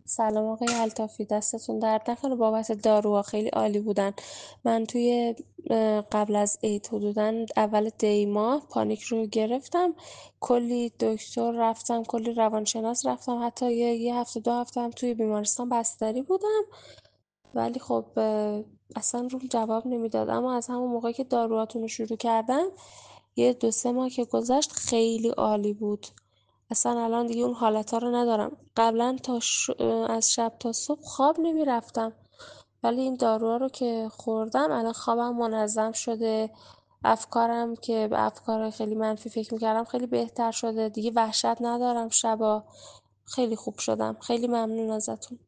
سلام آقای الطافی، دستتون درد نکنه بابت داروها، خیلی عالی بودن. من توی قبل از عید حدوداً اول دی ماه پانیک رو گرفتم. کلی دکتر رفتم، کلی روانشناس رفتم، حتی یه هفته 2 هفته هم توی بیمارستان بستری بودم. ولی خب اصلا روم جواب نمیداد. اما از همون موقعی که داروهاتون رو شروع کردم، یه 2 3 ماه که گذشت خیلی عالی بود. اصلا الان دیگه اون حالتا رو ندارم. قبلا از شب تا صبح خواب نمیرفتم، ولی این داروها رو که خوردم الان خوابم منظم شده. افکارم که به افکار خیلی منفی فکر میکردم خیلی بهتر شده، دیگه وحشت ندارم شبا. خیلی خوب شدم. خیلی ممنون ازتون.